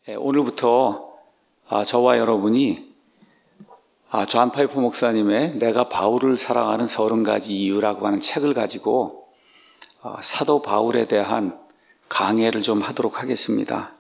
오늘부터 저와 여러분이 존 파이퍼 목사님의 내가 바울을 사랑하는 30가지 이유라고 하는 책을 가지고 사도 바울에 대한 강해를 좀 하도록 하겠습니다.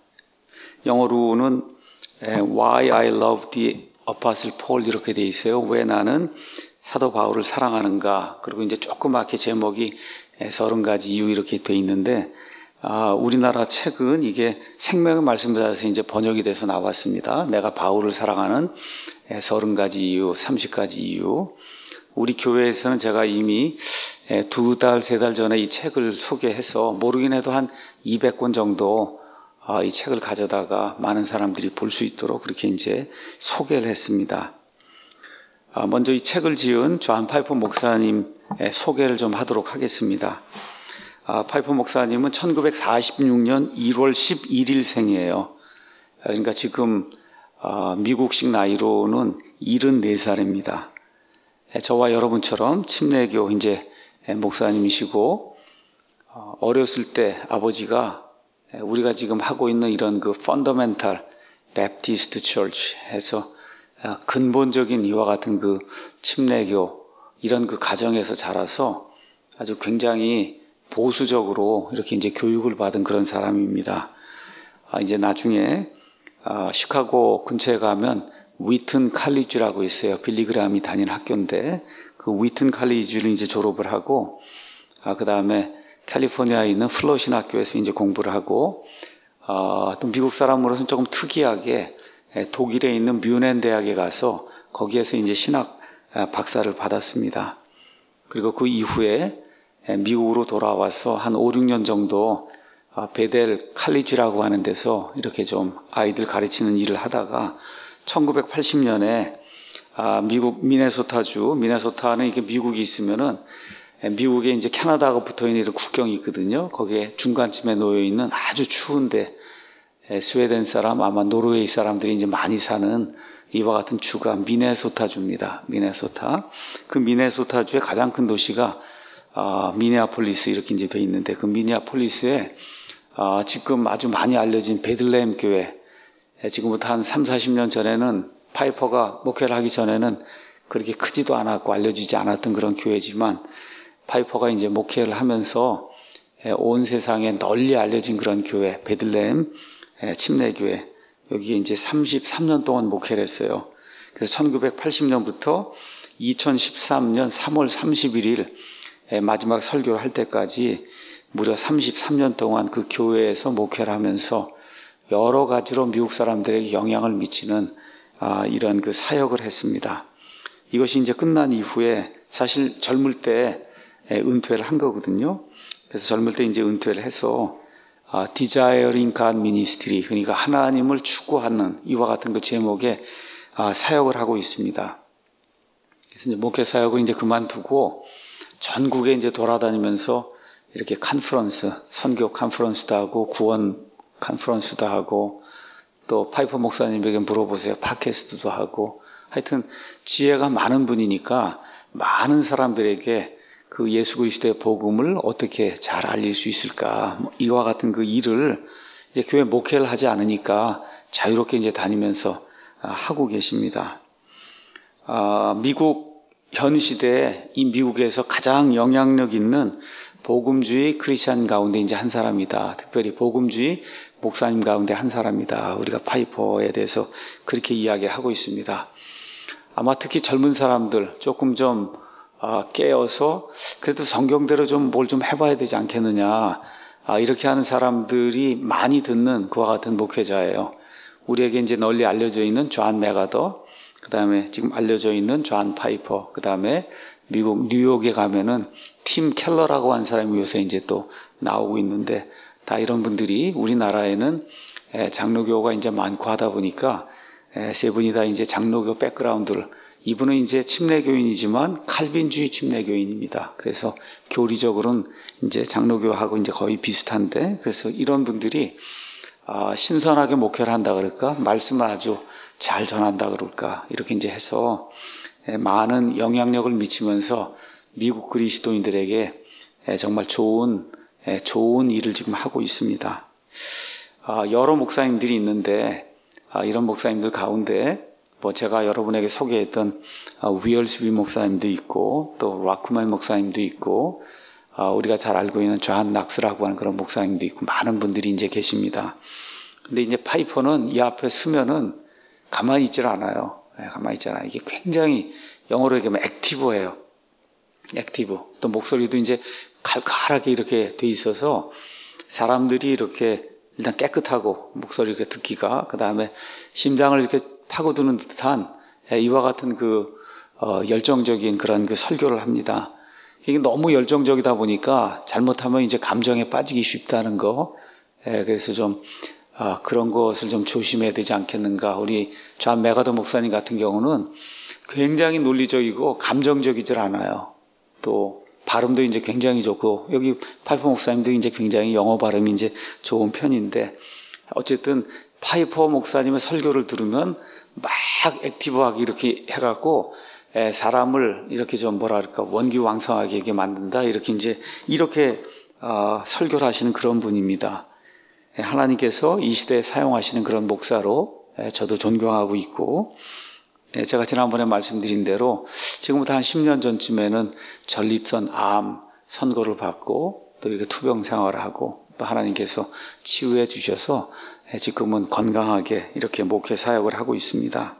영어로는 Why I Love the Apostle Paul 이렇게 돼 있어요. 왜 나는 사도 바울을 사랑하는가. 그리고 이제 조그맣게 제목이 30가지 이유 이렇게 돼 있는데 우리나라 책은 이게 생명의 말씀을 따라서 이제 번역이 돼서 나왔습니다. 내가 바울을 사랑하는 30가지 이유, 30가지 이유. 우리 교회에서는 제가 이미 2달, 3달 전에 이 책을 소개해서 모르긴 해도 한 200권 정도 이 책을 가져다가 많은 사람들이 볼 수 있도록 그렇게 이제 소개를 했습니다. 먼저 이 책을 지은 존 파이퍼 목사님 소개를 좀 하도록 하겠습니다. 파이퍼 목사님은 1946년 1월 11일 생이에요. 그러니까 지금 미국식 나이로는 74살입니다. 저와 여러분처럼 침례교 이제 목사님이시고 어렸을 때 아버지가 우리가 지금 하고 있는 이런 그 Fundamental Baptist Church 해서 근본적인 이와 같은 그 침례교 이런 그 가정에서 자라서 아주 굉장히 보수적으로 이렇게 이제 교육을 받은 그런 사람입니다. 이제 나중에 시카고 근처에 가면 위튼 칼리지라고 있어요. 빌리그람이 다니는 학교인데 그 위튼 칼리지를 이제 졸업을 하고 그 다음에 캘리포니아에 있는 플러신 학교에서 이제 공부를 하고 또 미국 사람으로서는 조금 특이하게 독일에 있는 뮌헨 대학에 가서 거기에서 이제 신학 박사를 받았습니다. 그리고 그 이후에 미국으로 돌아와서 한 5, 6년 정도 베델 칼리지라고 하는 데서 이렇게 좀 아이들 가르치는 일을 하다가 1980년에 미국 미네소타는 이게 미국이 있으면은 미국에 이제 캐나다하고 붙어 있는 국경이 있거든요. 거기에 중간쯤에 놓여 있는 아주 추운데 스웨덴 사람 아마 노르웨이 사람들이 이제 많이 사는 이와 같은 주가 미네소타주입니다. 미네소타. 그 미네소타주의 가장 큰 도시가 미네아폴리스 이렇게 이제 돼 있는데 그 미네아폴리스에 지금 아주 많이 알려진 베들레헴 교회 지금부터 한 3, 40년 전에는 파이퍼가 목회를 하기 전에는 그렇게 크지도 않았고 알려지지 않았던 그런 교회지만 파이퍼가 이제 목회를 하면서 온 세상에 널리 알려진 그런 교회 베들레헴 침례교회 여기에 이제 33년 동안 목회를 했어요. 그래서 1980년부터 2013년 3월 31일 마지막 설교를 할 때까지 무려 33년 동안 그 교회에서 목회를 하면서 여러 가지로 미국 사람들에게 영향을 미치는 이런 그 사역을 했습니다. 이것이 이제 끝난 이후에 사실 젊을 때 은퇴를 한 거거든요. 그래서 젊을 때 이제 은퇴를 해서 Desiring God Ministry 그러니까 하나님을 추구하는 이와 같은 그 제목의 사역을 하고 있습니다. 그래서 이제 목회 사역을 이제 그만두고 전국에 이제 돌아다니면서 이렇게 컨퍼런스, 선교 컨퍼런스도 하고 구원 컨퍼런스도 하고 또 파이퍼 목사님에게 물어보세요. 팟캐스트도 하고 하여튼 지혜가 많은 분이니까 많은 사람들에게 그 예수 그리스도의 복음을 어떻게 잘 알릴 수 있을까 이와 같은 그 일을 이제 교회 목회를 하지 않으니까 자유롭게 이제 다니면서 하고 계십니다. 미국 현 시대에 이 미국에서 가장 영향력 있는 복음주의 크리스찬 가운데 이제 한 사람이다. 특별히 복음주의 목사님 가운데 한 사람이다. 우리가 파이퍼에 대해서 그렇게 이야기를 하고 있습니다. 아마 특히 젊은 사람들 조금 좀 깨어서 그래도 성경대로 좀 뭘 좀 해봐야 되지 않겠느냐. 이렇게 하는 사람들이 많이 듣는 그와 같은 목회자예요. 우리에게 이제 널리 알려져 있는 존 맥아더, 그 다음에 지금 알려져 있는 존 파이퍼, 그 다음에 미국 뉴욕에 가면은 팀 켈러라고 하는 사람이 요새 이제 또 나오고 있는데 다 이런 분들이 우리나라에는 장로교가 이제 많고 하다 보니까 세 분이 다 이제 장로교 백그라운드를 이분은 이제 침례교인이지만 칼빈주의 침례교인입니다. 그래서 교리적으로는 이제 장로교하고 이제 거의 비슷한데 그래서 이런 분들이 신선하게 목회를 한다 그럴까 말씀을 아주 잘 전한다 그럴까 이렇게 이제 해서 많은 영향력을 미치면서 미국 그리스도인들에게 정말 좋은 일을 지금 하고 있습니다. 여러 목사님들이 있는데 이런 목사님들 가운데 제가 여러분에게 소개했던 위얼스비 목사님도 있고 또 라크만 목사님도 있고 우리가 잘 알고 있는 존 낙스라고 하는 그런 목사님도 있고 많은 분들이 이제 계십니다. 근데 이제 파이퍼는 이 앞에 서면은 가만히 있질 않아요. 가만히 있지 않아요. 이게 굉장히 영어로 얘기하면 액티브해요. 액티브. 또 목소리도 이제 칼칼하게 이렇게 돼 있어서 사람들이 이렇게 일단 깨끗하고 목소리 이렇게 듣기가 그 다음에 심장을 이렇게 파고드는 듯한 이와 같은 열정적인 그런 설교를 합니다. 이게 너무 열정적이다 보니까 잘못하면 이제 감정에 빠지기 쉽다는 거. 그래서 좀 그런 것을 좀 조심해야 되지 않겠는가. 우리 존 맥아더 목사님 같은 경우는 굉장히 논리적이고 감정적이질 않아요. 또 발음도 이제 굉장히 좋고 여기 파이퍼 목사님도 이제 굉장히 영어 발음이 이제 좋은 편인데 어쨌든 파이퍼 목사님의 설교를 들으면 막 액티브하게 이렇게 해갖고 사람을 이렇게 좀 원기왕성하게 이렇게 만든다 이렇게 설교를 하시는 그런 분입니다. 하나님께서 이 시대에 사용하시는 그런 목사로 저도 존경하고 있고 제가 지난번에 말씀드린 대로 지금부터 한 10년 전쯤에는 전립선 암 선고를 받고 또 이렇게 투병 생활을 하고 또 하나님께서 치유해 주셔서 지금은 건강하게 이렇게 목회 사역을 하고 있습니다.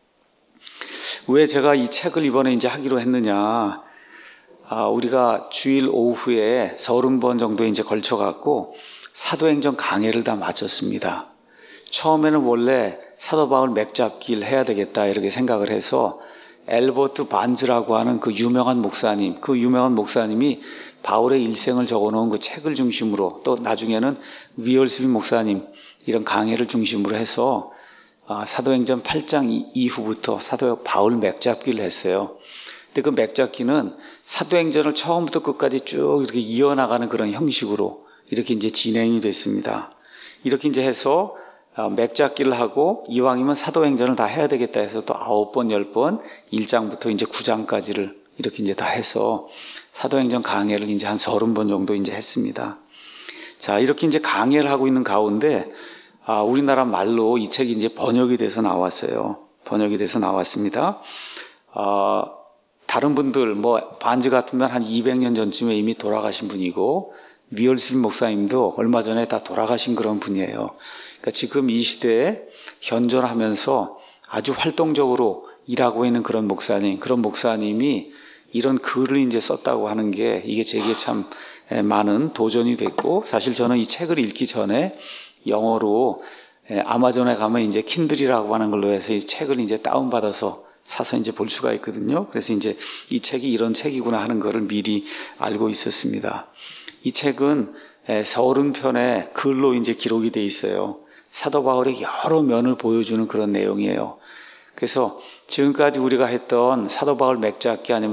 왜 제가 이 책을 이번에 이제 하기로 했느냐? 우리가 주일 오후에 30번 정도 이제 걸쳐갖고 사도행전 강해를 다 마쳤습니다. 처음에는 원래 사도 바울 맥잡기를 해야 되겠다 이렇게 생각을 해서 엘버트 반즈라고 하는 그 유명한 목사님이 바울의 일생을 적어놓은 그 책을 중심으로 또 나중에는 위얼스비 목사님 이런 강해를 중심으로 해서 사도행전 8장 이후부터 사도 바울 맥잡기를 했어요. 근데 그 맥잡기는 사도행전을 처음부터 끝까지 쭉 이렇게 이어나가는 그런 형식으로 이렇게 이제 진행이 됐습니다. 이렇게 이제 해서 맥잡기를 하고 이왕이면 사도행전을 다 해야 되겠다 해서 또 9번, 10번 1장부터 이제 9장까지를 이렇게 이제 다 해서 사도행전 강해를 이제 한 30번 정도 이제 했습니다. 자, 이렇게 이제 강해를 하고 있는 가운데 우리나라 말로 이 책이 이제 번역이 돼서 나왔어요. 번역이 돼서 나왔습니다. 다른 분들 반즈 같으면 한 200년 전쯤에 이미 돌아가신 분이고 위얼스비 목사님도 얼마 전에 다 돌아가신 그런 분이에요. 그러니까 지금 이 시대에 현존하면서 아주 활동적으로 일하고 있는 그런 목사님이 이런 글을 이제 썼다고 하는 게 이게 제게 참 많은 도전이 됐고 사실 저는 이 책을 읽기 전에 영어로 아마존에 가면 이제 킨들이라고 하는 걸로 해서 이 책을 이제 다운받아서 사서 이제 볼 수가 있거든요. 그래서 이제 이 책이 이런 책이구나 하는 거를 미리 알고 있었습니다. 이 책은 30편의 글로 이제 기록이 돼 있어요. 사도 바울의 여러 면을 보여주는 그런 내용이에요. 그래서 지금까지 우리가 했던 사도 바울 맥잡기 아니면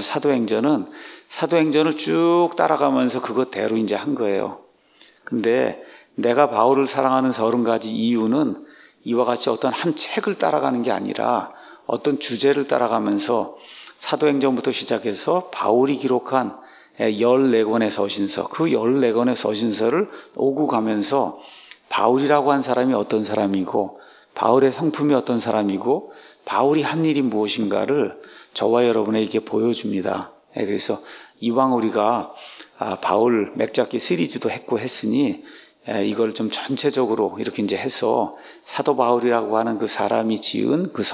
사도행전을 쭉 따라가면서 그것대로 이제 한 거예요. 근데 내가 바울을 사랑하는 30가지 이유는 이와 같이 어떤 한 책을 따라가는 게 아니라 어떤 주제를 따라가면서 사도행전부터 시작해서 바울이 기록한 14권의 서신서, 그 14권의 서신서를 오고 가면서 바울이라고 한 사람이 어떤 사람이고 바울의 성품이 어떤 사람이고 바울이 한 일이 무엇인가를 저와 여러분에게 보여줍니다. 그래서 이왕 우리가 바울 맥잡기 시리즈도 했으니 이걸 좀 전체적으로 이렇게 이제 해서 사도 바울이라고 하는 그 사람이 지은 그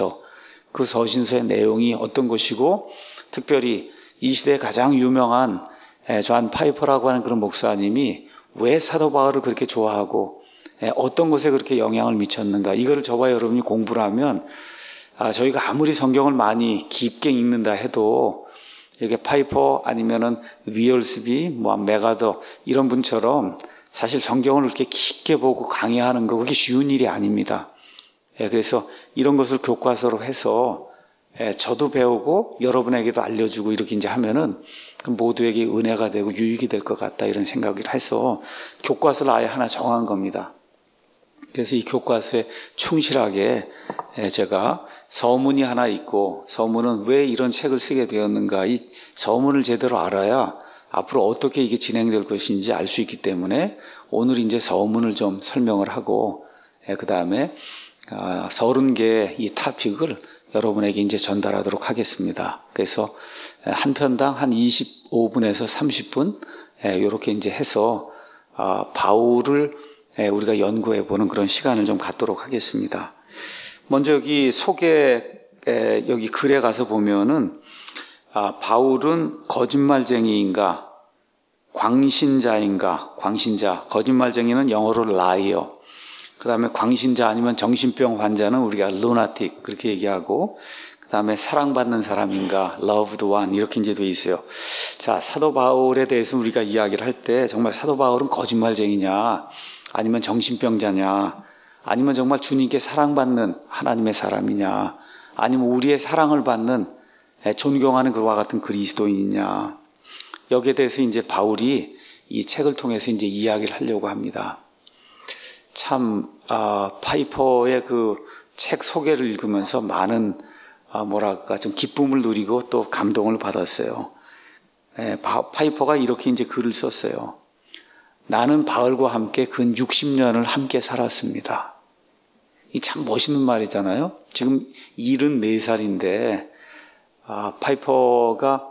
서신서의 내용이 어떤 것이고 특별히 이 시대에 가장 유명한 존 파이퍼라고 하는 그런 목사님이 왜 사도 바울을 그렇게 좋아하고 어떤 것에 그렇게 영향을 미쳤는가 이거를 저와 여러분이 공부를 하면 저희가 아무리 성경을 많이 깊게 읽는다 해도 이렇게 파이퍼 아니면은 위얼스비 맥아더 이런 분처럼 사실 성경을 그렇게 깊게 보고 강의하는 거 그게 쉬운 일이 아닙니다. 그래서 이런 것을 교과서로 해서 저도 배우고 여러분에게도 알려주고 이렇게 이제 하면은 모두에게 은혜가 되고 유익이 될 것 같다 이런 생각을 해서 교과서를 아예 하나 정한 겁니다. 그래서 이 교과서에 충실하게 제가 서문이 하나 있고 서문은 왜 이런 책을 쓰게 되었는가 이 서문을 제대로 알아야 앞으로 어떻게 이게 진행될 것인지 알 수 있기 때문에 오늘 이제 서문을 좀 설명을 하고 그 다음에 30개의 이 토픽을 여러분에게 이제 전달하도록 하겠습니다. 그래서 한 편당 한 25분에서 30분 이렇게 이제 해서 바울을 우리가 연구해 보는 그런 시간을 좀 갖도록 하겠습니다. 먼저 여기 여기 글에 가서 보면은 바울은 거짓말쟁이인가 광신자인가, 광신자, 거짓말쟁이는 영어로 liar. 그 다음에 광신자 아니면 정신병 환자는 우리가 lunatic 그렇게 얘기하고, 그 다음에 사랑받는 사람인가, loved one 이렇게 이제 돼 있어요. 자, 사도 바울에 대해서 우리가 이야기를 할 때 정말 사도 바울은 거짓말쟁이냐, 아니면 정신병자냐, 아니면 정말 주님께 사랑받는 하나님의 사람이냐, 아니면 우리의 사랑을 받는 존경하는 그와 같은 그리스도인이냐. 여기에 대해서 이제 바울이 이 책을 통해서 이제 이야기를 하려고 합니다. 참, 파이퍼의 그 책 소개를 읽으면서 많은, 좀 기쁨을 누리고 또 감동을 받았어요. 파이퍼가 이렇게 이제 글을 썼어요. 나는 바울과 함께 근 60년을 함께 살았습니다. 이 참 멋있는 말이잖아요. 지금 74살인데, 파이퍼가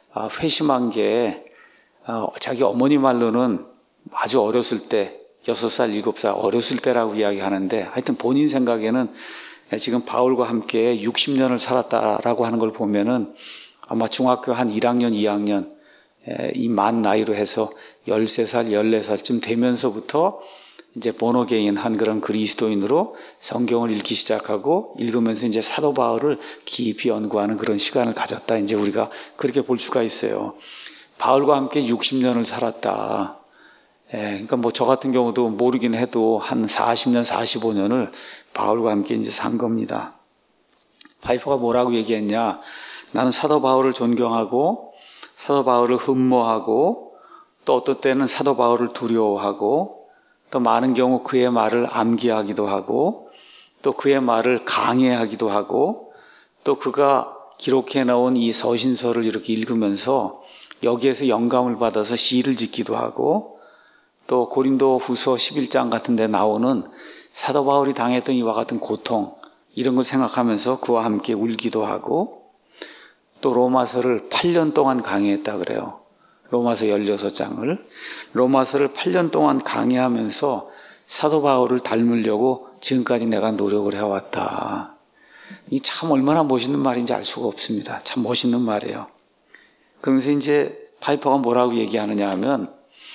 회심한 게 자기 어머니 말로는 아주 어렸을 때 6살, 7살 어렸을 때라고 이야기하는데, 하여튼 본인 생각에는 지금 바울과 함께 60년을 살았다라고 하는 걸 보면은 아마 중학교 한 1학년, 2학년 이 만 나이로 해서 13살, 14살쯤 되면서부터 이제 본어게인 한 그런 그리스도인으로 성경을 읽기 시작하고 읽으면서 이제 사도 바울을 깊이 연구하는 그런 시간을 가졌다. 이제 우리가 그렇게 볼 수가 있어요. 바울과 함께 60년을 살았다. 그러니까 뭐 저 같은 경우도 모르긴 해도 한 40년, 45년을 바울과 함께 이제 산 겁니다. 파이퍼가 뭐라고 얘기했냐? 나는 사도 바울을 존경하고 사도 바울을 흠모하고 또 어떤 때는 사도 바울을 두려워하고 또 많은 경우 그의 말을 암기하기도 하고 또 그의 말을 강해하기도 하고 또 그가 기록해 놓은 이 서신서를 이렇게 읽으면서 여기에서 영감을 받아서 시를 짓기도 하고 또 고린도 후서 11장 같은 데 나오는 사도 바울이 당했던 이와 같은 고통 이런 걸 생각하면서 그와 함께 울기도 하고 또 로마서를 8년 동안 강의했다 그래요. 로마서 16장을 로마서를 8년 동안 강의하면서 사도 바울을 닮으려고 지금까지 내가 노력을 해왔다. 이 참 얼마나 멋있는 말인지 알 수가 없습니다. 참 멋있는 말이에요. 그러면서 이제 파이퍼가 뭐라고 얘기하느냐 하면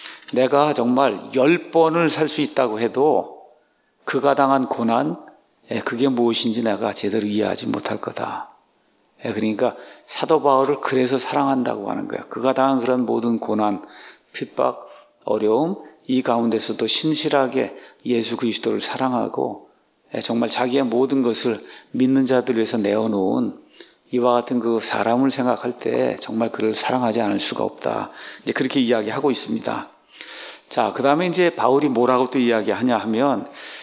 내가 정말 10번을 살 수 있다고 해도 그가 당한 고난, 그게 무엇인지 내가 제대로 이해하지 못할 거다. 그러니까 사도 바울을 그래서 사랑한다고 하는 거야. 그가 당한 그런 모든 고난, 핍박, 어려움, 이 가운데서도 신실하게 예수 그리스도를 사랑하고 정말 자기의 모든 것을 믿는 자들 위해서 내어놓은 이와 같은 그 사람을 생각할 때 정말 그를 사랑하지 않을 수가 없다. 이제 그렇게 이야기하고 있습니다. 자, 그 다음에 이제 바울이 뭐라고 또 이야기하냐 하면,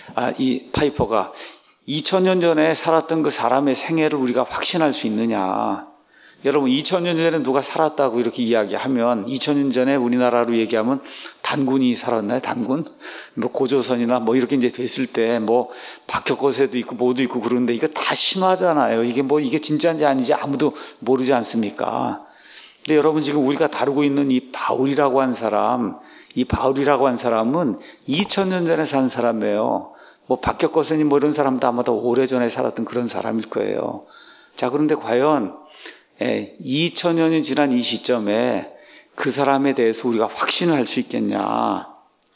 이 파이퍼가 2000년 전에 살았던 그 사람의 생애를 우리가 확신할 수 있느냐. 여러분, 2000년 전에 누가 살았다고 이렇게 이야기하면, 2000년 전에 우리나라로 얘기하면 단군이 살았나요? 단군? 뭐 고조선이나 뭐 이렇게 이제 됐을 때 뭐 박혁거세도 있고 뭐도 있고 그러는데 이거 다 신화잖아요. 이게 진짜인지 아닌지 아무도 모르지 않습니까? 근데 여러분 지금 우리가 다루고 있는 이 바울이라고 한 사람, 이 바울이라고 한 사람은 2000년 전에 산 사람이에요. 뭐 박혁거세니 뭐 이런 사람도 아마 더 오래전에 살았던 그런 사람일 거예요. 자, 그런데 과연 2000년이 지난 이 시점에 그 사람에 대해서 우리가 확신을 할 수 있겠냐.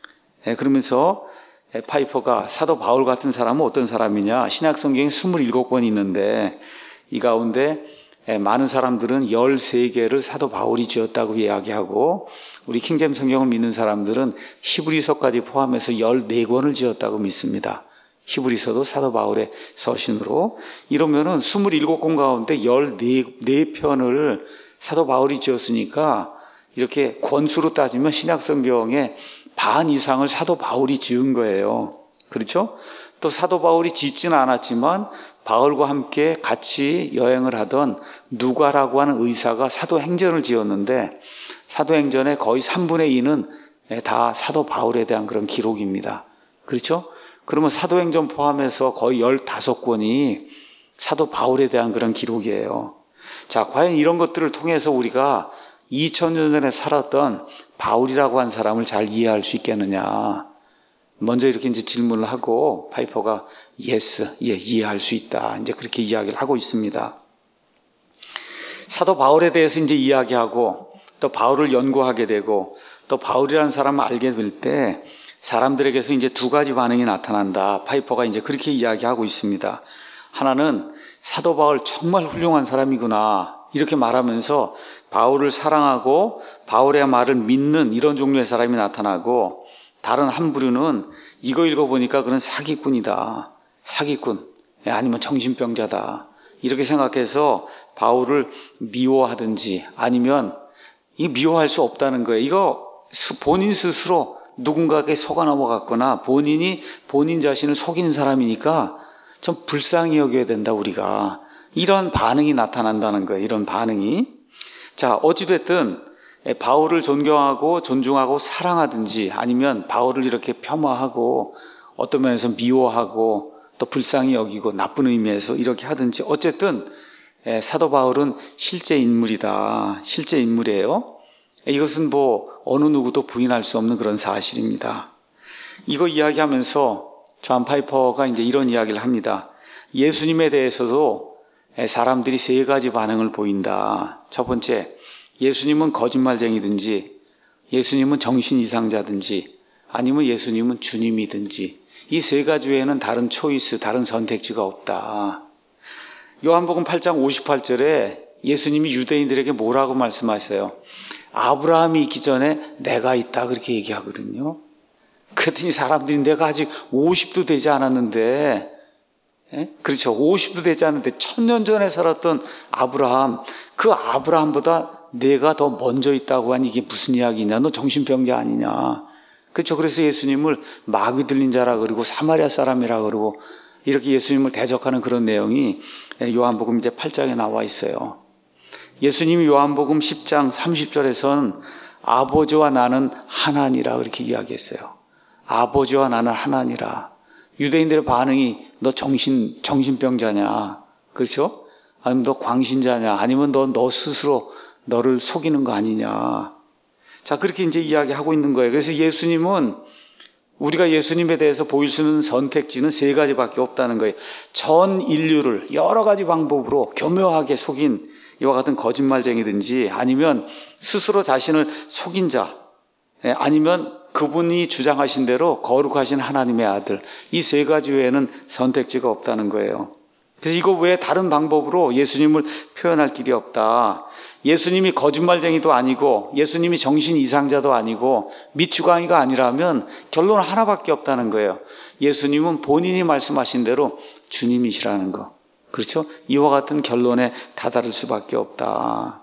그러면서 파이퍼가 사도 바울 같은 사람은 어떤 사람이냐. 신약 성경에 27권 있는데 이 가운데 많은 사람들은 13개를 사도 바울이 지었다고 이야기하고 우리 킹제임 성경을 믿는 사람들은 히브리서까지 포함해서 14권을 지었다고 믿습니다. 히브리서도 사도 바울의 서신으로. 이러면은 27권 가운데 14편을 사도 바울이 지었으니까 이렇게 권수로 따지면 신약 성경의 반 이상을 사도 바울이 지은 거예요. 그렇죠? 또 사도 바울이 짓지는 않았지만 바울과 함께 같이 여행을 하던 누가라고 하는 의사가 사도행전을 지었는데 사도행전의 거의 3분의 2는 다 사도 바울에 대한 그런 기록입니다. 그렇죠? 그러면 사도행전 포함해서 거의 15권이 사도 바울에 대한 그런 기록이에요. 자, 과연 이런 것들을 통해서 우리가 2000년 전에 살았던 바울이라고 한 사람을 잘 이해할 수 있겠느냐. 먼저 이렇게 이제 질문을 하고 파이퍼가 예스, 이해할 수 있다. 이제 그렇게 이야기를 하고 있습니다. 사도 바울에 대해서 이제 이야기하고 또 바울을 연구하게 되고 또 바울이라는 사람을 알게 될 때 사람들에게서 이제 두 가지 반응이 나타난다. 파이퍼가 이제 그렇게 이야기하고 있습니다. 하나는 사도 바울 정말 훌륭한 사람이구나. 이렇게 말하면서 바울을 사랑하고 바울의 말을 믿는 이런 종류의 사람이 나타나고 다른 한 부류는 이거 읽어보니까 그런 사기꾼이다. 사기꾼. 아니면 정신병자다. 이렇게 생각해서 바울을 미워하든지 아니면 이 미워할 수 없다는 거예요. 이거 본인 스스로 누군가에게 속아 넘어갔거나 본인이 본인 자신을 속이는 사람이니까 좀 불쌍히 여겨야 된다 우리가. 이런 반응이 나타난다는 거예요. 이런 반응이. 자, 어찌됐든 바울을 존경하고 존중하고 사랑하든지 아니면 바울을 이렇게 폄하하고 어떤 면에서 미워하고 또 불쌍히 여기고 나쁜 의미에서 이렇게 하든지 어쨌든 사도 바울은 실제 인물이다. 실제 인물이에요. 이것은 뭐 어느 누구도 부인할 수 없는 그런 사실입니다. 이거 이야기하면서 존 파이퍼가 이제 이런 이야기를 합니다. 예수님에 대해서도 사람들이 세 가지 반응을 보인다. 첫 번째, 예수님은 거짓말쟁이든지 예수님은 정신 이상자든지 아니면 예수님은 주님이든지 이 세 가지 외에는 다른 초이스, 다른 선택지가 없다. 요한복음 8장 58절에 예수님이 유대인들에게 뭐라고 말씀하세요? 아브라함이 있기 전에 내가 있다 그렇게 얘기하거든요. 그랬더니 사람들이 내가 아직 50도 되지 않았는데 그렇죠. 50도 되지 않았는데 1000년 전에 살았던 아브라함, 그 아브라함보다 내가 더 먼저 있다고 하니 이게 무슨 이야기냐? 너 정신병자 아니냐? 그렇죠. 그래서 예수님을 마귀 들린 자라 그러고 사마리아 사람이라 그러고 이렇게 예수님을 대적하는 그런 내용이 요한복음 이제 8장에 나와 있어요. 예수님이 요한복음 10장 30절에서는 아버지와 나는 하나니라 그렇게 이야기했어요. 아버지와 나는 하나니라. 유대인들의 반응이 너 정신병자냐? 그렇죠? 아니면 너 광신자냐? 아니면 너 스스로 너를 속이는 거 아니냐? 자, 그렇게 이제 이야기하고 있는 거예요. 그래서 예수님은 우리가 예수님에 대해서 보일 수 있는 선택지는 세 가지밖에 없다는 거예요. 전 인류를 여러 가지 방법으로 교묘하게 속인 이와 같은 거짓말쟁이든지 아니면 스스로 자신을 속인 자 아니면 그분이 주장하신 대로 거룩하신 하나님의 아들 이 세 가지 외에는 선택지가 없다는 거예요. 그래서 이거 외에 다른 방법으로 예수님을 표현할 길이 없다. 예수님이 거짓말쟁이도 아니고 예수님이 정신 이상자도 아니고 미추광이가 아니라면 결론은 하나밖에 없다는 거예요. 예수님은 본인이 말씀하신 대로 주님이시라는 거. 그렇죠? 이와 같은 결론에 다다를 수밖에 없다.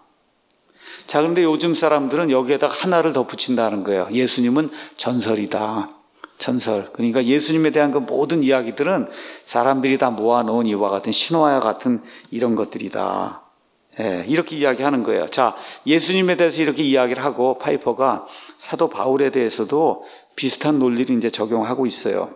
자, 그런데 요즘 사람들은 여기에다가 하나를 더 붙인다는 거예요. 예수님은 전설이다. 전설. 그러니까 예수님에 대한 그 모든 이야기들은 사람들이 다 모아놓은 이와 같은 신화와 같은 이런 것들이다. 이렇게 이야기하는 거예요. 자, 예수님에 대해서 이렇게 이야기를 하고 파이퍼가 사도 바울에 대해서도 비슷한 논리를 이제 적용하고 있어요.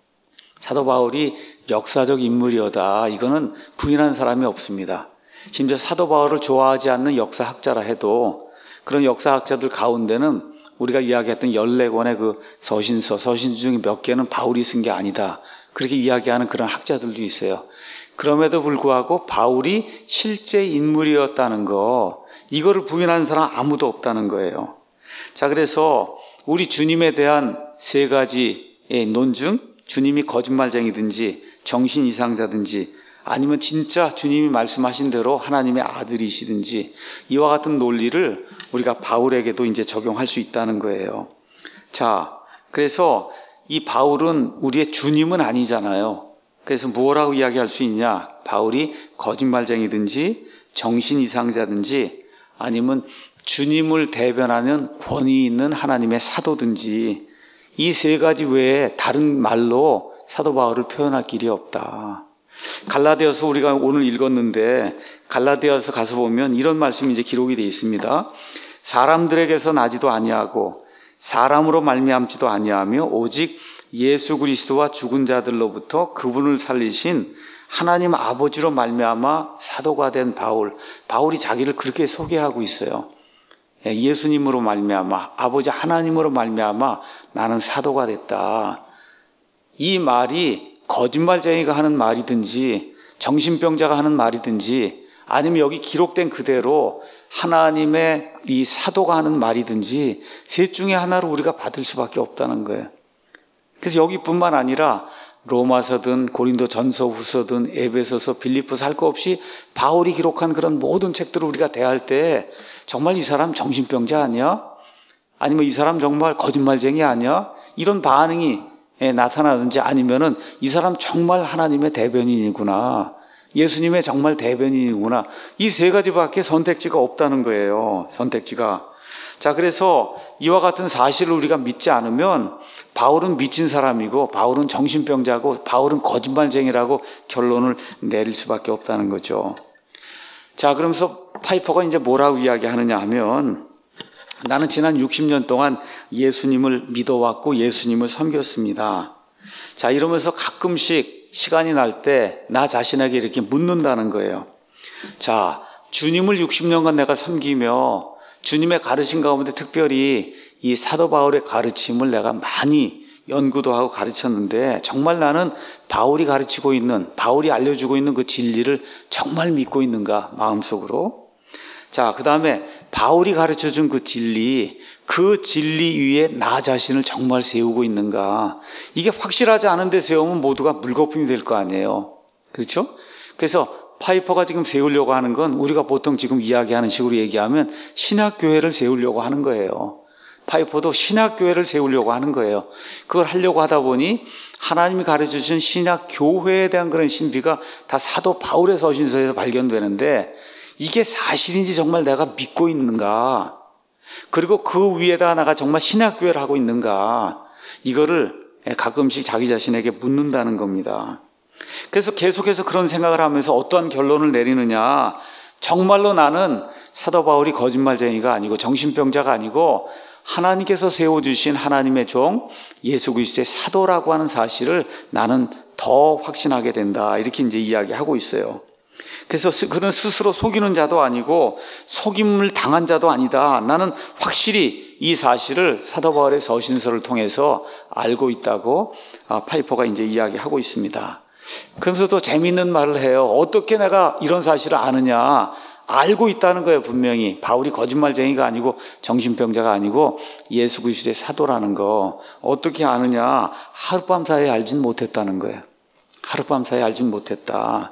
사도 바울이 역사적 인물이었다. 이거는 부인한 사람이 없습니다. 심지어 사도 바울을 좋아하지 않는 역사학자라 해도 그런 역사학자들 가운데는 우리가 이야기했던 14권의 그 서신서 중에 몇 개는 바울이 쓴 게 아니다. 그렇게 이야기하는 그런 학자들도 있어요. 그럼에도 불구하고 바울이 실제 인물이었다는 거, 이거를 부인하는 사람 아무도 없다는 거예요. 자, 그래서 우리 주님에 대한 세 가지의 논증, 주님이 거짓말쟁이든지 정신 이상자든지 아니면 진짜 주님이 말씀하신 대로 하나님의 아들이시든지 이와 같은 논리를 우리가 바울에게도 이제 적용할 수 있다는 거예요. 자, 그래서 이 바울은 우리의 주님은 아니잖아요. 그래서 뭐라고 이야기할 수 있냐? 바울이 거짓말쟁이든지 정신 이상자든지 아니면 주님을 대변하는 권위 있는 하나님의 사도든지 이 세 가지 외에 다른 말로 사도 바울을 표현할 길이 없다. 갈라디아서 우리가 오늘 읽었는데 갈라디아서 가서 보면 이런 말씀이 이제 기록이 되어 있습니다. 사람들에게서 나지도 아니하고 사람으로 말미암지도 아니하며 오직 예수 그리스도와 죽은 자들로부터 그분을 살리신 하나님 아버지로 말미암아 사도가 된 바울이 자기를 그렇게 소개하고 있어요. 예수님으로 말미암아, 아버지 하나님으로 말미암아 나는 사도가 됐다. 이 말이 거짓말쟁이가 하는 말이든지 정신병자가 하는 말이든지 아니면 여기 기록된 그대로 하나님의 이 사도가 하는 말이든지 셋 중에 하나를 우리가 받을 수밖에 없다는 거예요. 그래서 여기뿐만 아니라 로마서든 고린도 전서 후서든 에베소서 빌립보서 할 거 없이 바울이 기록한 그런 모든 책들을 우리가 대할 때 정말 이 사람 정신병자 아니야? 아니면 이 사람 정말 거짓말쟁이 아니야? 이런 반응이 나타나든지 아니면은 이 사람 정말 하나님의 대변인이구나. 예수님의 정말 대변인이구나. 이 세 가지밖에 선택지가 없다는 거예요. 선택지가. 자, 그래서 이와 같은 사실을 우리가 믿지 않으면 바울은 미친 사람이고 바울은 정신병자고 바울은 거짓말쟁이라고 결론을 내릴 수밖에 없다는 거죠. 자, 그러면서 파이퍼가 이제 뭐라고 이야기하느냐 하면 나는 지난 60년 동안 예수님을 믿어왔고 예수님을 섬겼습니다. 자, 이러면서 가끔씩 시간이 날 때 나 자신에게 이렇게 묻는다는 거예요. 자, 주님을 60년간 내가 섬기며 주님의 가르침 가운데 특별히 이 사도 바울의 가르침을 내가 많이 연구도 하고 가르쳤는데 정말 나는 바울이 가르치고 있는, 바울이 알려주고 있는 그 진리를 정말 믿고 있는가 마음속으로. 자, 그 다음에 바울이 가르쳐준 그 진리 위에 나 자신을 정말 세우고 있는가. 이게 확실하지 않은 데 세우면 모두가 물거품이 될 거 아니에요. 그렇죠? 그래서 파이퍼가 지금 세우려고 하는 건 우리가 보통 지금 이야기하는 식으로 얘기하면 신학교회를 세우려고 하는 거예요. 파이퍼도 신학교회를 세우려고 하는 거예요. 그걸 하려고 하다 보니 하나님이 가르쳐주신 신학교회에 대한 그런 신비가 다 사도 바울의 서신서에서 발견되는데 이게 사실인지 정말 내가 믿고 있는가, 그리고 그 위에다 내가 정말 신학교회를 하고 있는가, 이거를 가끔씩 자기 자신에게 묻는다는 겁니다. 그래서 계속해서 그런 생각을 하면서 어떠한 결론을 내리느냐, 정말로 나는 사도 바울이 거짓말쟁이가 아니고 정신병자가 아니고 하나님께서 세워주신 하나님의 종 예수 그리스도의 사도라고 하는 사실을 나는 더 확신하게 된다, 이렇게 이제 이야기하고 있어요. 그래서 그는 스스로 속이는 자도 아니고 속임을 당한 자도 아니다. 나는 확실히 이 사실을 사도 바울의 서신서를 통해서 알고 있다고 파이퍼가 이제 이야기하고 있습니다. 그러면서 또 재미있는 말을 해요. 어떻게 내가 이런 사실을 아느냐. 알고 있다는 거예요. 분명히 바울이 거짓말쟁이가 아니고 정신병자가 아니고 예수 그리스도의 사도라는 거 어떻게 아느냐. 하룻밤 사이에 알진 못했다는 거예요. 하룻밤 사이에 알진 못했다.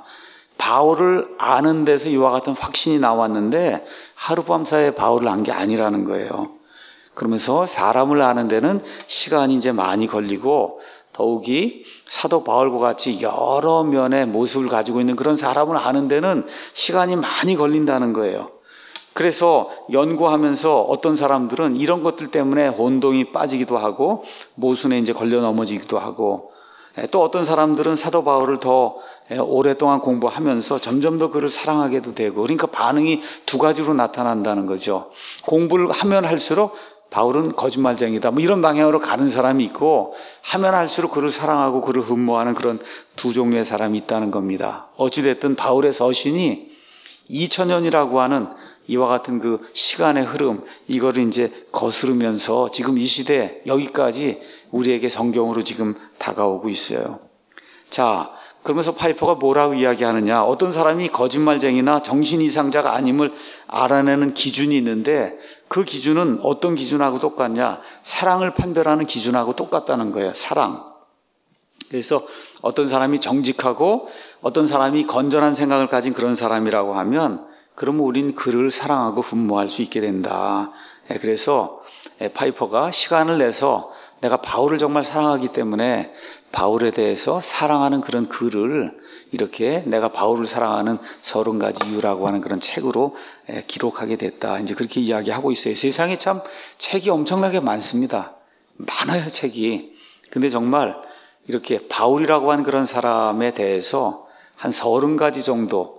바울을 아는 데서 이와 같은 확신이 나왔는데 하룻밤 사이에 바울을 안 게 아니라는 거예요. 그러면서 사람을 아는 데는 시간이 이제 많이 걸리고 더욱이 사도 바울과 같이 여러 면의 모습을 가지고 있는 그런 사람을 아는 데는 시간이 많이 걸린다는 거예요. 그래서 연구하면서 어떤 사람들은 이런 것들 때문에 혼동이 빠지기도 하고 모순에 이제 걸려 넘어지기도 하고, 또 어떤 사람들은 사도 바울을 더 오랫동안 공부하면서 점점 더 그를 사랑하게도 되고, 그러니까 반응이 두 가지로 나타난다는 거죠. 공부를 하면 할수록 바울은 거짓말쟁이다, 뭐 이런 방향으로 가는 사람이 있고, 하면 할수록 그를 사랑하고 그를 흠모하는 그런 두 종류의 사람이 있다는 겁니다. 어찌됐든 바울의 서신이 2000년이라고 하는 이와 같은 그 시간의 흐름, 이거를 이제 거스르면서 지금 이 시대 여기까지 우리에게 성경으로 지금 다가오고 있어요. 자, 그러면서 파이퍼가 뭐라고 이야기하느냐, 어떤 사람이 거짓말쟁이나 정신 이상자가 아님을 알아내는 기준이 있는데 그 기준은 어떤 기준하고 똑같냐, 사랑을 판별하는 기준하고 똑같다는 거예요. 사랑. 그래서 어떤 사람이 정직하고 어떤 사람이 건전한 생각을 가진 그런 사람이라고 하면 그러면 우린 그를 사랑하고 흠모할 수 있게 된다. 그래서 파이퍼가 시간을 내서 내가 바울을 정말 사랑하기 때문에 바울에 대해서 사랑하는 그런 글을 이렇게 내가 바울을 사랑하는 30가지 이유라고 하는 그런 책으로 기록하게 됐다. 이제 그렇게 이야기하고 있어요. 세상에 참 책이 엄청나게 많습니다. 많아요, 책이. 근데 정말 이렇게 바울이라고 하는 그런 사람에 대해서 한 30가지 정도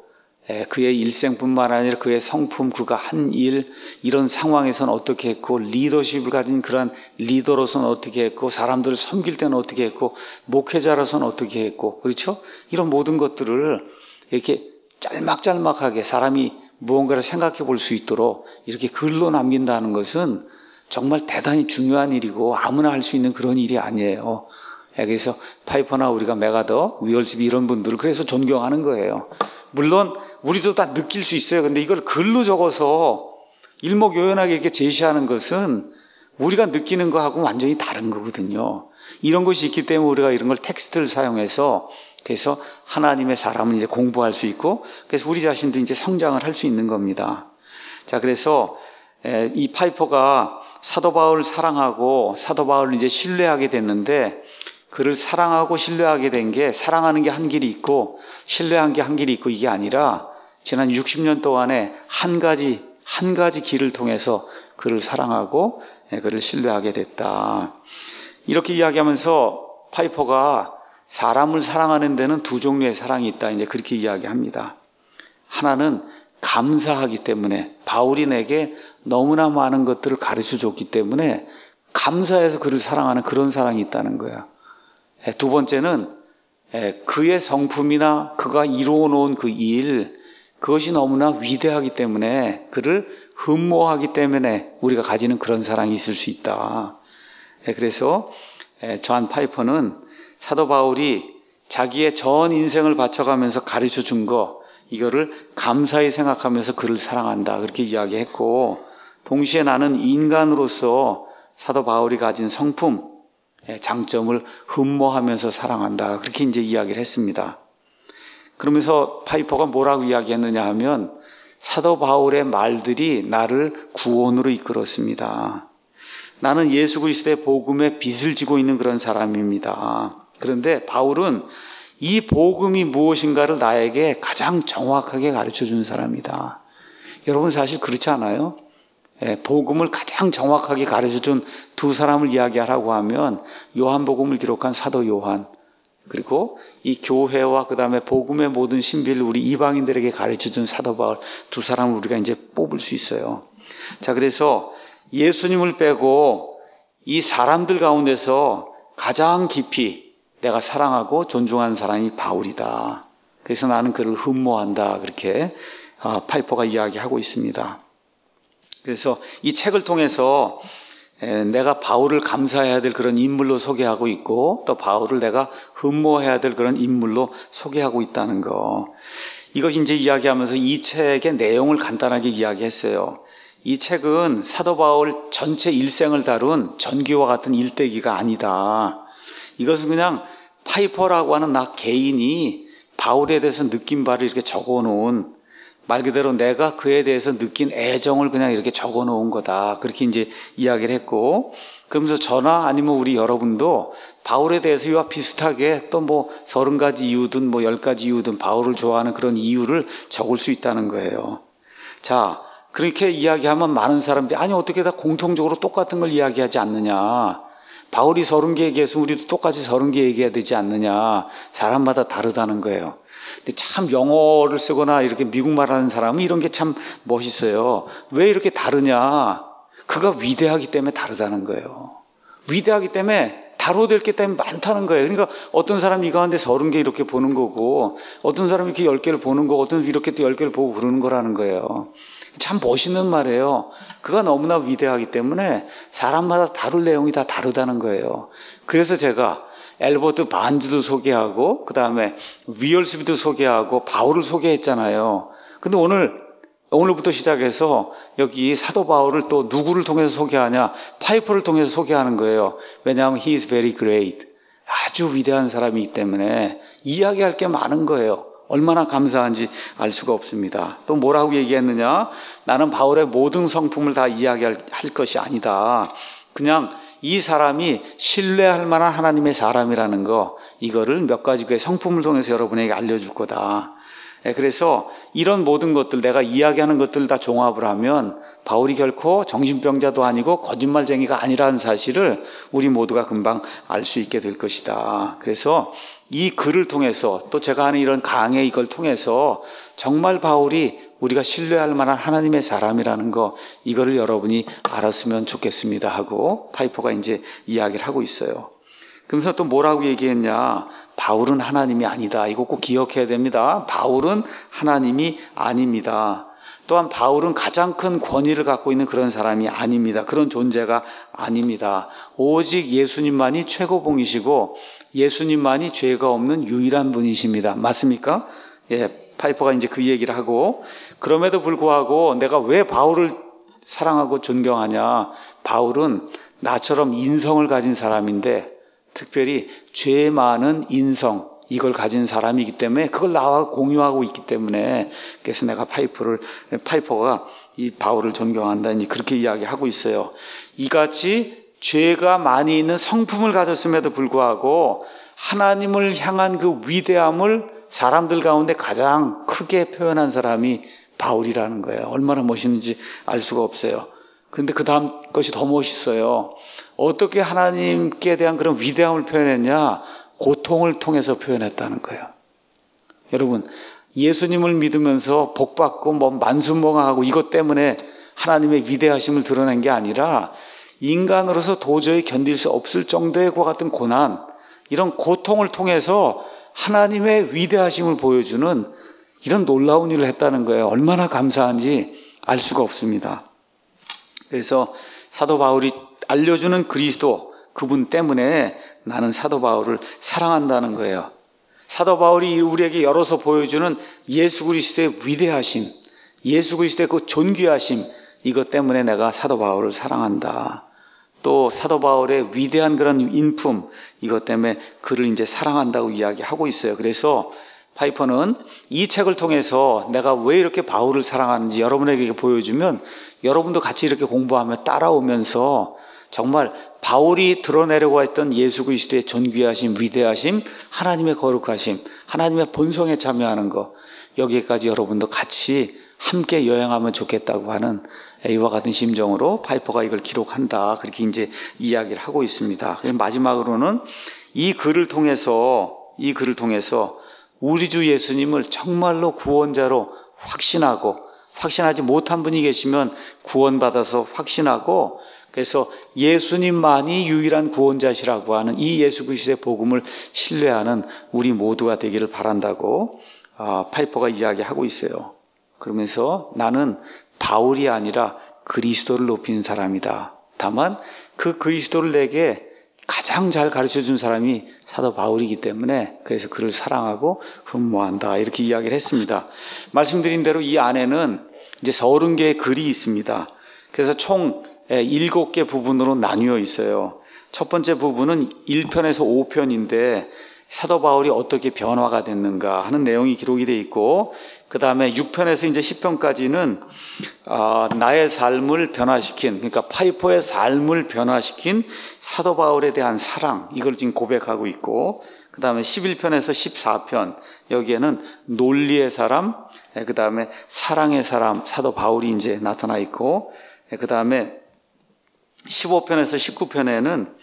그의 일생뿐만 아니라 그의 성품, 그가 한 일, 이런 상황에서는 어떻게 했고, 리더십을 가진 그런 리더로서는 어떻게 했고, 사람들을 섬길 때는 어떻게 했고, 목회자로서는 어떻게 했고, 그렇죠? 이런 모든 것들을 이렇게 짤막짤막하게 사람이 무언가를 생각해 볼 수 있도록 이렇게 글로 남긴다는 것은 정말 대단히 중요한 일이고 아무나 할 수 있는 그런 일이 아니에요. 그래서 파이퍼나 우리가 메가더, 위얼스비 이런 분들을 그래서 존경하는 거예요. 물론 우리도 다 느낄 수 있어요. 근데 이걸 글로 적어서 일목요연하게 이렇게 제시하는 것은 우리가 느끼는 거하고 완전히 다른 거거든요. 이런 것이 있기 때문에 우리가 이런 걸 텍스트를 사용해서 그래서 하나님의 사람을 이제 공부할 수 있고 그래서 우리 자신도 이제 성장을 할 수 있는 겁니다. 자, 그래서 이 파이퍼가 사도 바울을 사랑하고 사도 바울을 이제 신뢰하게 됐는데 그를 사랑하고 신뢰하게 된 게 사랑하는 게 한 길이 있고 신뢰한 게 한 길이 있고 이게 아니라 지난 60년 동안에 한 가지 길을 통해서 그를 사랑하고 그를 신뢰하게 됐다. 이렇게 이야기하면서 파이퍼가 사람을 사랑하는 데는 두 종류의 사랑이 있다. 이제 그렇게 이야기합니다. 하나는 감사하기 때문에 바울이 내게 너무나 많은 것들을 가르쳐 줬기 때문에 감사해서 그를 사랑하는 그런 사랑이 있다는 거야. 두 번째는 그의 성품이나 그가 이루어 놓은 그 일, 그것이 너무나 위대하기 때문에 그를 흠모하기 때문에 우리가 가지는 그런 사랑이 있을 수 있다. 그래서 존 파이퍼는 사도 바울이 자기의 전 인생을 바쳐가면서 가르쳐 준 거, 이거를 감사히 생각하면서 그를 사랑한다. 그렇게 이야기했고, 동시에 나는 인간으로서 사도 바울이 가진 성품, 장점을 흠모하면서 사랑한다. 그렇게 이제 이야기를 했습니다. 그러면서 파이퍼가 뭐라고 이야기했느냐 하면 사도 바울의 말들이 나를 구원으로 이끌었습니다. 나는 예수 그리스도의 복음에 빚을 지고 있는 그런 사람입니다. 그런데 바울은 이 복음이 무엇인가를 나에게 가장 정확하게 가르쳐 준 사람이다. 여러분 사실 그렇지 않아요? 복음을 가장 정확하게 가르쳐준 두 사람을 이야기하라고 하면 요한복음을 기록한 사도 요한 그리고 이 교회와 그 다음에 복음의 모든 신비를 우리 이방인들에게 가르쳐준 사도 바울 두 사람을 우리가 이제 뽑을 수 있어요. 자, 그래서 예수님을 빼고 이 사람들 가운데서 가장 깊이 내가 사랑하고 존중하는 사람이 바울이다. 그래서 나는 그를 흠모한다. 그렇게 파이퍼가 이야기하고 있습니다. 그래서 이 책을 통해서 내가 바울을 감사해야 될 그런 인물로 소개하고 있고 또 바울을 내가 흠모해야 될 그런 인물로 소개하고 있다는 거. 이것 이제 이야기하면서 이 책의 내용을 간단하게 이야기했어요. 이 책은 사도 바울 전체 일생을 다룬 전기와 같은 일대기가 아니다. 이것은 그냥 파이퍼라고 하는 나 개인이 바울에 대해서 느낀 바를 이렇게 적어놓은 말 그대로 내가 그에 대해서 느낀 애정을 그냥 이렇게 적어 놓은 거다. 그렇게 이제 이야기를 했고, 그러면서 저나 아니면 우리 여러분도 바울에 대해서 이와 비슷하게 또 뭐 30가지 이유든 뭐 10가지 이유든 바울을 좋아하는 그런 이유를 적을 수 있다는 거예요. 자, 그렇게 이야기하면 많은 사람들이 아니 어떻게 다 공통적으로 똑같은 걸 이야기하지 않느냐. 바울이 30개 얘기해서 우리도 똑같이 30개 얘기해야 되지 않느냐. 사람마다 다르다는 거예요. 근데 참 영어를 쓰거나 이렇게 미국말 하는 사람은 이런 게 참 멋있어요. 왜 이렇게 다르냐? 그가 위대하기 때문에 다르다는 거예요. 위대하기 때문에 다뤄야 될 게 때문에 많다는 거예요. 그러니까 어떤 사람이 이 가운데 30개 이렇게 보는 거고 어떤 사람이 이렇게 10개를 보는 거고 어떤 이렇게 또 10개를 보고 그러는 거라는 거예요. 참 멋있는 말이에요. 그가 너무나 위대하기 때문에 사람마다 다룰 내용이 다 다르다는 거예요. 그래서 제가 엘버트 반즈도 소개하고 그 다음에 위얼스비도 소개하고 바울을 소개했잖아요. 근데 오늘부터 시작해서 여기 사도 바울을 또 누구를 통해서 소개하냐? 파이퍼를 통해서 소개하는 거예요. 왜냐하면 he is very great. 아주 위대한 사람이기 때문에 이야기할 게 많은 거예요. 얼마나 감사한지 알 수가 없습니다. 또 뭐라고 얘기했느냐? 나는 바울의 모든 성품을 다 이야기할 것이 아니다. 그냥 이 사람이 신뢰할 만한 하나님의 사람이라는 거, 이거를 몇 가지 그의 성품을 통해서 여러분에게 알려줄 거다. 그래서 이런 모든 것들, 내가 이야기하는 것들 다 종합을 하면 바울이 결코 정신병자도 아니고 거짓말쟁이가 아니라는 사실을 우리 모두가 금방 알 수 있게 될 것이다. 그래서 이 글을 통해서, 또 제가 하는 이런 강의 이걸 통해서 정말 바울이 우리가 신뢰할 만한 하나님의 사람이라는 거, 이거를 여러분이 알았으면 좋겠습니다 하고 파이퍼가 이제 이야기를 하고 있어요. 그러면서 또 뭐라고 얘기했냐? 바울은 하나님이 아니다. 이거 꼭 기억해야 됩니다. 바울은 하나님이 아닙니다. 또한 바울은 가장 큰 권위를 갖고 있는 그런 사람이 아닙니다. 그런 존재가 아닙니다. 오직 예수님만이 최고봉이시고 예수님만이 죄가 없는 유일한 분이십니다. 맞습니까? 예, 파이퍼가 이제 그 얘기를 하고, 그럼에도 불구하고 내가 왜 바울을 사랑하고 존경하냐? 바울은 나처럼 인성을 가진 사람인데, 특별히 죄 많은 인성, 이걸 가진 사람이기 때문에 그걸 나와 공유하고 있기 때문에, 그래서 내가 파이퍼가 이 바울을 존경한다, 그렇게 이야기하고 있어요. 이같이 죄가 많이 있는 성품을 가졌음에도 불구하고 하나님을 향한 그 위대함을 사람들 가운데 가장 크게 표현한 사람이 바울이라는 거예요. 얼마나 멋있는지 알 수가 없어요. 그런데 그 다음 것이 더 멋있어요. 어떻게 하나님께 대한 그런 위대함을 표현했냐? 고통을 통해서 표현했다는 거예요. 여러분, 예수님을 믿으면서 복받고 만수무강하고 이것 때문에 하나님의 위대하심을 드러낸 게 아니라 인간으로서 도저히 견딜 수 없을 정도의 그와 같은 고난, 이런 고통을 통해서 하나님의 위대하심을 보여주는 이런 놀라운 일을 했다는 거예요. 얼마나 감사한지 알 수가 없습니다. 그래서 사도 바울이 알려주는 그리스도, 그분 때문에 나는 사도 바울을 사랑한다는 거예요. 사도 바울이 우리에게 열어서 보여주는 예수 그리스도의 위대하심, 예수 그리스도의 그 존귀하심, 이것 때문에 내가 사도 바울을 사랑한다. 또 사도 바울의 위대한 그런 인품, 이것 때문에 그를 이제 사랑한다고 이야기하고 있어요. 그래서 파이퍼는 이 책을 통해서 내가 왜 이렇게 바울을 사랑하는지 여러분에게 보여주면 여러분도 같이 이렇게 공부하며 따라오면서 정말 바울이 드러내려고 했던 예수 그리스도의 존귀하심, 위대하심, 하나님의 거룩하심, 하나님의 본성에 참여하는 것, 여기까지 여러분도 같이 함께 여행하면 좋겠다고 하는 이와 같은 심정으로 파이퍼가 이걸 기록한다, 그렇게 이제 이야기를 하고 있습니다. 마지막으로는 이 글을 통해서 우리 주 예수님을 정말로 구원자로 확신하지 못한 분이 계시면 구원받아서 확신하고, 그래서 예수님만이 유일한 구원자시라고 하는 이 예수 그리스도의 복음을 신뢰하는 우리 모두가 되기를 바란다고 파이퍼가 이야기하고 있어요. 그러면서 나는 바울이 아니라 그리스도를 높이는 사람이다. 다만 그 그리스도를 내게 가장 잘 가르쳐준 사람이 사도 바울이기 때문에 그래서 그를 사랑하고 흠모한다, 이렇게 이야기를 했습니다. 말씀드린 대로 이 안에는 이제 30개의 글이 있습니다. 그래서 총 7개 부분으로 나뉘어 있어요. 첫 번째 부분은 1편에서 5편인데 사도 바울이 어떻게 변화가 됐는가 하는 내용이 기록이 되어 있고, 그 다음에 6편에서 이제 10편까지는 나의 삶을 변화시킨, 그러니까 파이퍼의 삶을 변화시킨 사도 바울에 대한 사랑, 이걸 지금 고백하고 있고, 그 다음에 11편에서 14편, 여기에는 논리의 사람, 그 다음에 사랑의 사람, 사도 바울이 이제 나타나 있고, 그 다음에 15편에서 19편에는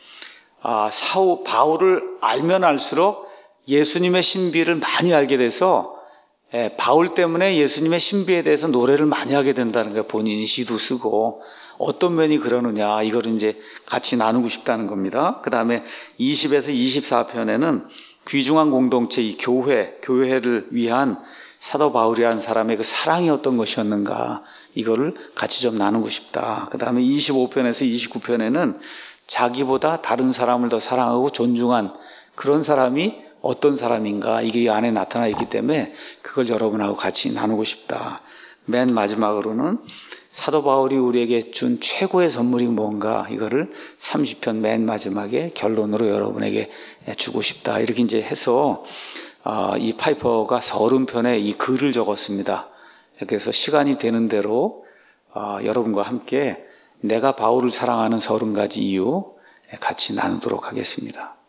바울을 알면 알수록 예수님의 신비를 많이 알게 돼서 바울 때문에 예수님의 신비에 대해서 노래를 많이 하게 된다는 거예요. 본인이 시도 쓰고. 어떤 면이 그러느냐, 이걸 이제 같이 나누고 싶다는 겁니다. 그 다음에 20에서 24편에는 귀중한 공동체, 이 교회를 위한 사도 바울이라는 사람의 그 사랑이 어떤 것이었는가, 이거를 같이 좀 나누고 싶다. 그 다음에 25편에서 29편에는 자기보다 다른 사람을 더 사랑하고 존중한 그런 사람이 어떤 사람인가, 이게 이 안에 나타나 있기 때문에 그걸 여러분하고 같이 나누고 싶다. 맨 마지막으로는 사도 바울이 우리에게 준 최고의 선물이 뭔가, 이거를 30편 맨 마지막에 결론으로 여러분에게 주고 싶다, 이렇게 이제 해서 이 파이퍼가 30편에 이 글을 적었습니다. 그래서 시간이 되는 대로 여러분과 함께 내가 바울을 사랑하는 30가지 이유 같이 나누도록 하겠습니다.